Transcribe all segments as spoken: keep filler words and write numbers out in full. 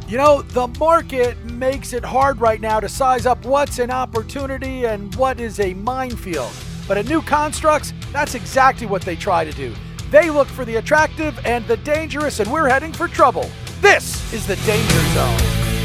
You know, the market makes it hard right now to size up what's an opportunity and what is a minefield. But at New Constructs, that's exactly what they try to do. They look for the attractive and the dangerous, and we're heading for trouble. This is the Danger Zone.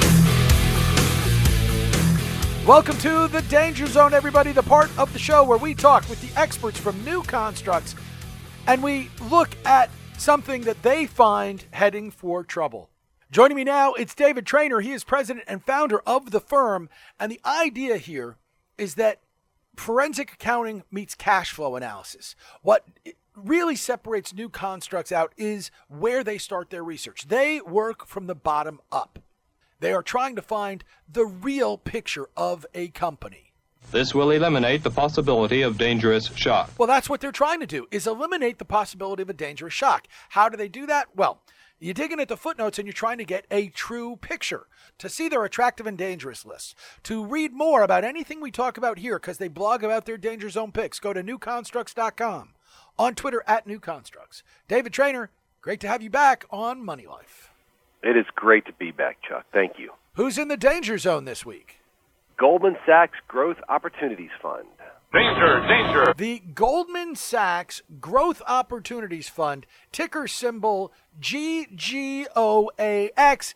Welcome to the Danger Zone, everybody, the part of the show where we talk with the experts from New Constructs, and we look at something that they find heading for trouble. Joining me now, it's David Trainer. He is president and founder of the firm. And the idea here is that forensic accounting meets cash flow analysis. What really separates New Constructs out is where they start their research. They work from the bottom up. They are trying to find the real picture of a company. This will eliminate the possibility of dangerous shock. Well, that's what they're trying to do, is eliminate the possibility of a dangerous shock. How do they do that? Well, you dig in at the footnotes and you're trying to get a true picture, to see their attractive and dangerous lists, to read more about anything we talk about here because they blog about their Danger Zone picks. Go to new constructs dot com, on Twitter at New Constructs. David Trainer, great to have you back on Money Life. It is great to be back, Chuck. Thank you. Who's in the Danger Zone this week? Goldman Sachs Growth Opportunities Fund. Danger, danger. The Goldman Sachs Growth Opportunities Fund, ticker symbol G G O A X.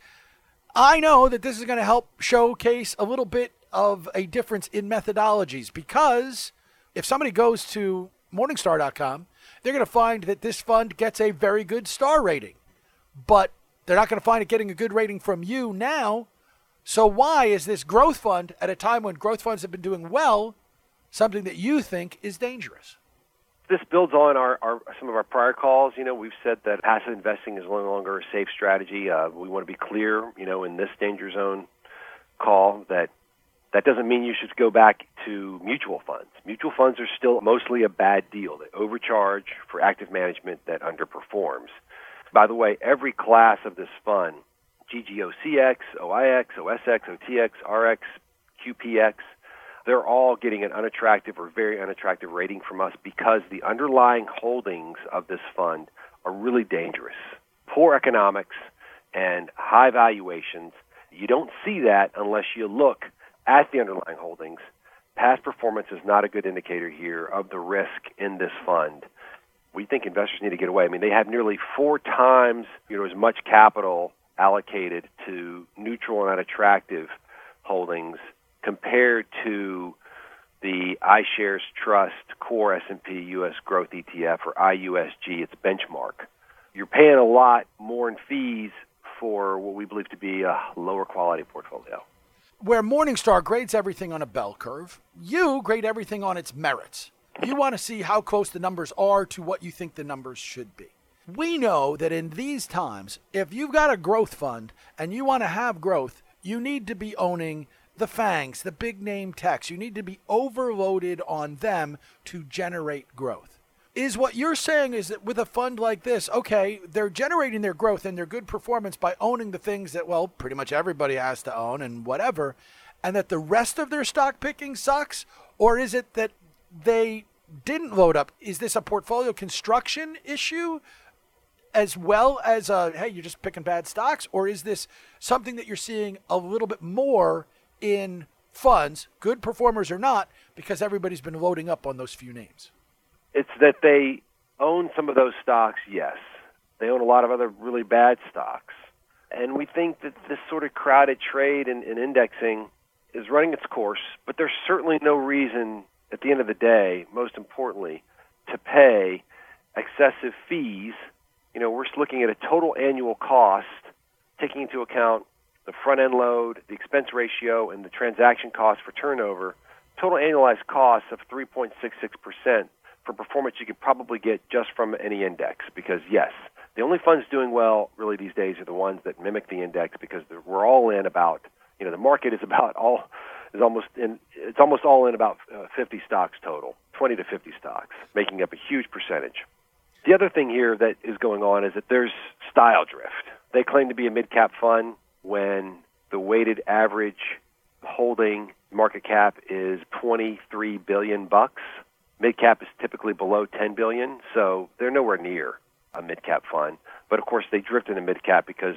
I know that this is going to help showcase a little bit of a difference in methodologies, because if somebody goes to Morningstar dot com, they're going to find that this fund gets a very good star rating. But they're not going to find it getting a good rating from you now. So why is this growth fund, at a time when growth funds have been doing well, something that you think is dangerous? This builds on our, our some of our prior calls. You know, we've said that passive investing is no longer a safe strategy. Uh, we want to be clear, you know, in this Danger Zone call that that doesn't mean you should go back to mutual funds. Mutual funds are still mostly a bad deal. They overcharge for active management that underperforms. By the way, every class of this fund, G G O C X, O I X, O S X, O T X, R X, Q P X, they're all getting an unattractive or very unattractive rating from us because the underlying holdings of this fund are really dangerous. Poor economics and high valuations. You don't see that unless you look at the underlying holdings. Past performance is not a good indicator here of the risk in this fund. We think investors need to get away. I mean, they have nearly four times, you know, as much capital allocated to neutral and unattractive holdings compared to the iShares Trust Core S and P U S Growth E T F, or I U S G, its benchmark. You're paying a lot more in fees for what we believe to be a lower quality portfolio. Where Morningstar grades everything on a bell curve, you grade everything on its merits. You want to see how close the numbers are to what you think the numbers should be. We know that in these times, if you've got a growth fund and you want to have growth, you need to be owning the FANGs, the big name techs. You need to be overloaded on them to generate growth. Is what you're saying is that with a fund like this, okay, they're generating their growth and their good performance by owning the things that, well, pretty much everybody has to own and whatever, and that the rest of their stock picking sucks? Or is it that they didn't load up? Is this a portfolio construction issue as well as, a, hey, you're just picking bad stocks? Or is this something that you're seeing a little bit more in funds, good performers or not, because everybody's been loading up on those few names? It's that they own some of those stocks, yes. They own a lot of other really bad stocks. And we think that this sort of crowded trade and, and indexing is running its course, but there's certainly no reason at the end of the day, most importantly, to pay excessive fees. You know, we're looking at a total annual cost, taking into account the front-end load, the expense ratio, and the transaction cost for turnover, total annualized costs of three point six six percent for performance you could probably get just from any index. Because, yes, the only funds doing well really these days are the ones that mimic the index, because we're all in about, you know, the market is about all, is almost in, it's almost all in about uh, fifty stocks total, twenty to fifty stocks, making up a huge percentage. The other thing here that is going on is that there's style drift. They claim to be a mid-cap fund when the weighted average holding market cap is twenty-three billion bucks. Mid-cap is typically below ten billion, so they're nowhere near a mid-cap fund. But of course, they drift into mid-cap because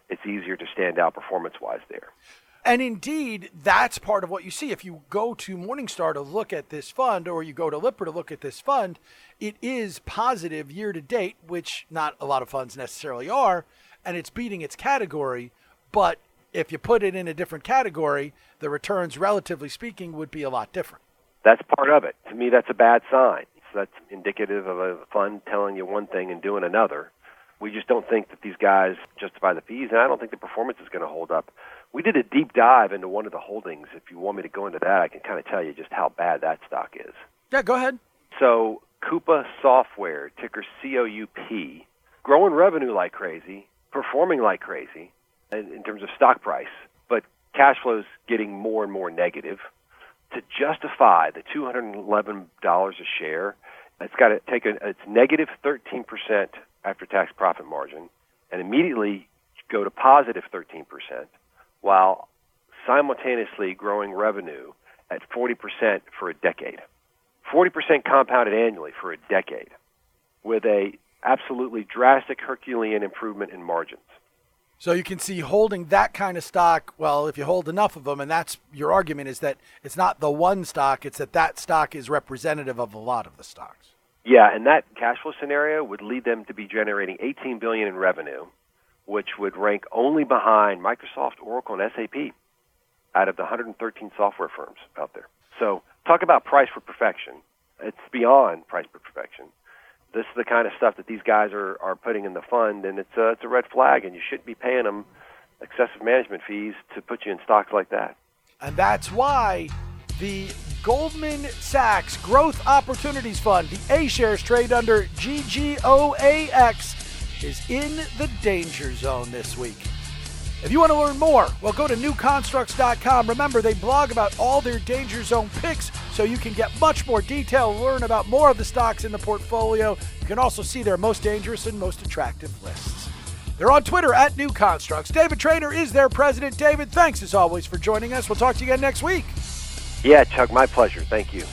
it's easier to stand out performance-wise there. And indeed, that's part of what you see. If you go to Morningstar to look at this fund, or you go to Lipper to look at this fund, it is positive year to date, which not a lot of funds necessarily are, and it's beating its category. But if you put it in a different category, the returns, relatively speaking, would be a lot different. That's part of it. To me, that's a bad sign. So that's indicative of a fund telling you one thing and doing another. We just don't think that these guys justify the fees, and I don't think the performance is going to hold up. We did a deep dive into one of the holdings. If you want me to go into that, I can kind of tell you just how bad that stock is. Yeah, go ahead. So Coupa Software, ticker C O U P, growing revenue like crazy, performing like crazy in, in terms of stock price, but cash flow's getting more and more negative. To justify the two hundred eleven dollars a share, it's got to take a, it's negative thirteen percent after-tax profit margin and immediately go to positive thirteen percent while simultaneously growing revenue at forty percent for a decade. forty percent compounded annually for a decade with a absolutely drastic Herculean improvement in margins. So you can see holding that kind of stock, well, if you hold enough of them, and that's your argument, is that it's not the one stock, it's that that stock is representative of a lot of the stocks. Yeah, and that cash flow scenario would lead them to be generating eighteen billion dollars in revenue, which would rank only behind Microsoft, Oracle, and S A P out of the one hundred thirteen software firms out there. So talk about price for perfection. It's beyond price for perfection. This is the kind of stuff that these guys are, are putting in the fund, and it's a, it's a red flag, and you shouldn't be paying them excessive management fees to put you in stocks like that. And that's why the Goldman Sachs Growth Opportunities Fund, the A-shares trade under G G O A X, is in the danger zone this week. If you want to learn more, well, go to new constructs dot com. Remember, they blog about all their danger zone picks, so you can get much more detail, learn about more of the stocks in the portfolio. You can also see their most dangerous and most attractive lists. They're on Twitter at New Constructs. David Traynor is their president. David, thanks as always for joining us. We'll talk to you again next week. Yeah, Chuck, my pleasure. Thank you.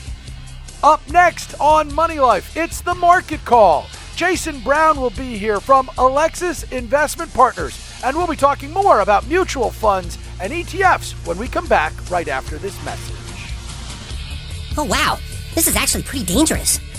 Up next on Money Life, it's the Market Call. Jason Brown will be here from Alexis Investment Partners, and we'll be talking more about mutual funds and E T Fs when we come back right after this message. Oh, wow. This is actually pretty dangerous.